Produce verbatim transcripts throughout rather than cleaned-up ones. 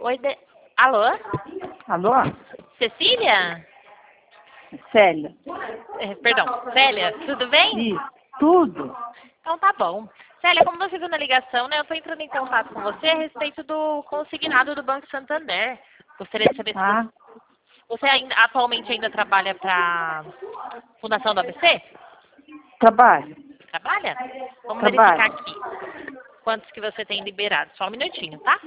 Oi, de... Alô? Alô? Cecília? Célia. É, perdão, Célia, tudo bem? Isso, tudo. Então tá bom. Célia, como você viu na ligação, né, eu estou entrando em contato com você a respeito do consignado do Banco Santander. Gostaria de saber se Ah, você, você ainda, atualmente ainda trabalha para a Fundação do A B C? trabalho. Trabalha? Vamos Trabalho. verificar aqui quantos que você tem liberado. Só um minutinho, tá?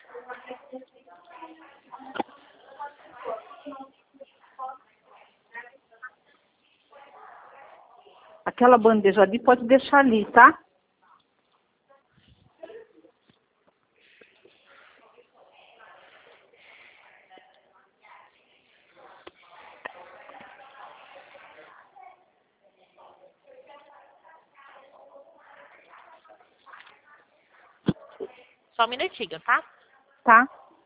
Aquela bandeja ali pode deixar ali, tá? Só um minutinho, tá? Tá?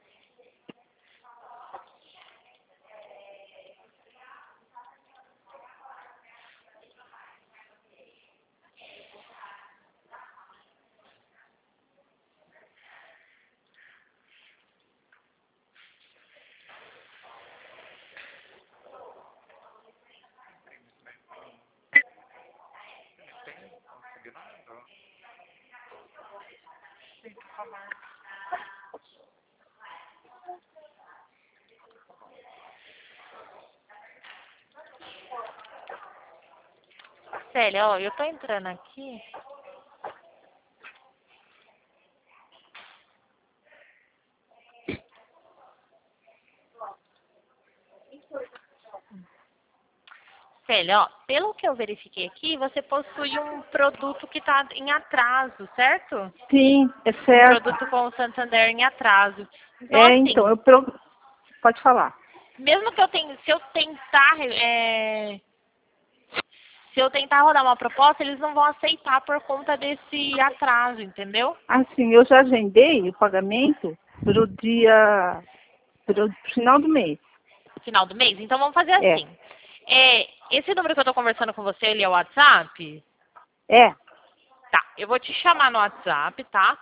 Célia, ó, eu tô entrando aqui. Célia, ó, pelo que eu verifiquei aqui, você possui um produto que está em atraso, certo? Sim, é Um certo. produto com o Santander em atraso. Então, É, assim, então, eu pro... pode falar. mesmo que eu tenha, se eu tentar, é, se eu tentar rodar uma proposta, eles não vão aceitar por conta desse atraso, entendeu? Assim, eu já agendei o pagamento para o dia, para o final do mês. Final do mês. Então, vamos fazer É, assim. É, esse número que eu estou conversando com você, ele é o WhatsApp? é, Tá, eu vou te chamar no WhatsApp, tá?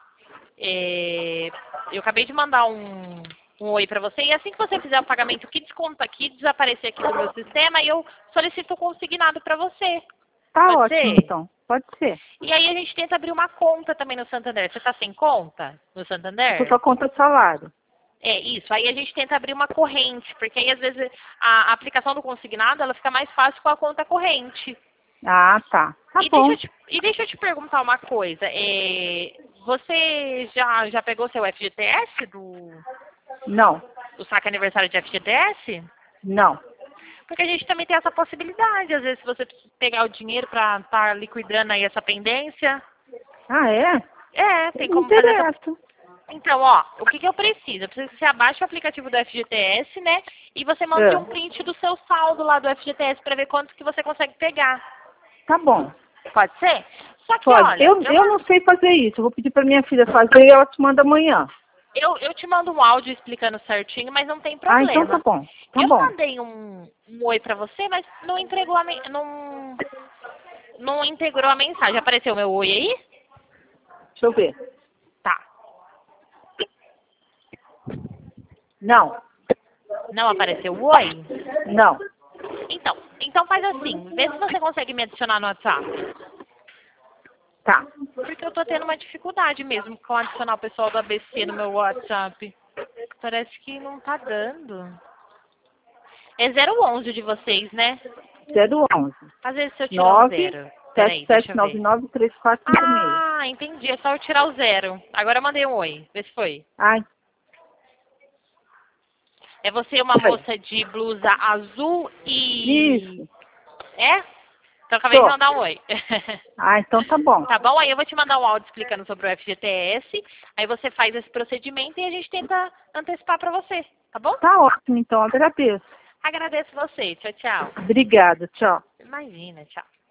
É, eu acabei de mandar um, um oi pra você. E assim que você fizer o pagamento que desconta aqui, desaparecer aqui do meu sistema, e eu solicito o consignado pra você. tá Pode ótimo ser? então, pode ser. E aí a gente tenta abrir uma conta também no Santander. Você tá sem conta no Eu tô Santander? com a conta de salário. É isso. Aí a gente tenta abrir uma corrente, porque aí às vezes a a aplicação do consignado ela fica mais fácil com a conta corrente. Ah, tá. Tá E deixa bom. eu te, e deixa eu te perguntar uma coisa. É, você já, já pegou seu F G T S do, Não, do saque aniversário de F G T S? não. Porque a gente também tem essa possibilidade. Às vezes, se você precisa pegar o dinheiro para estar liquidando aí essa pendência. Ah, é? É, tem Me como fazer essa. interessa. Então, ó, o que, que eu preciso? Eu preciso que você abaixe o aplicativo do F G T S, né? E você mande É. um print do seu saldo lá do F G T S para ver quanto que você consegue pegar. Tá bom. Pode ser? Só que, Pode. olha, Eu, eu eu não sei fazer isso. Eu vou pedir para minha filha fazer e ela te manda amanhã. Eu, eu te mando um áudio explicando certinho, mas não tem Ah, então tá problema. bom. Tá Eu bom. mandei um, um oi pra você, mas não entregou a men- não, não integrou a mensagem. Apareceu meu oi aí? Deixa eu ver. Tá. Não, Não apareceu o oi? não. Então, então faz assim, vê se você consegue me adicionar no WhatsApp. Tá. Porque eu tô tendo uma dificuldade mesmo com adicionar o pessoal do A B C no meu WhatsApp. Parece que não tá dando. É zero onze de vocês, né? zero onze. Às vezes se eu tirar o nove zero. sete Peraí, sete deixa eu nove ver. nove três quatro cinco seis. Ah, entendi. É só eu tirar o zero. Agora eu mandei um oi. Vê se foi. Ai, É você uma foi. moça de blusa azul e... Isso. É? Então eu acabei de Tô. mandar um oi. Ah, então tá bom. Tá bom? Aí eu vou te mandar um áudio explicando sobre o F G T S. Aí você faz esse procedimento e a gente tenta antecipar pra você. Tá bom? Tá ótimo, então. Agradeço. Agradeço você. Tchau, tchau. Obrigada. Tchau. Imagina, tchau.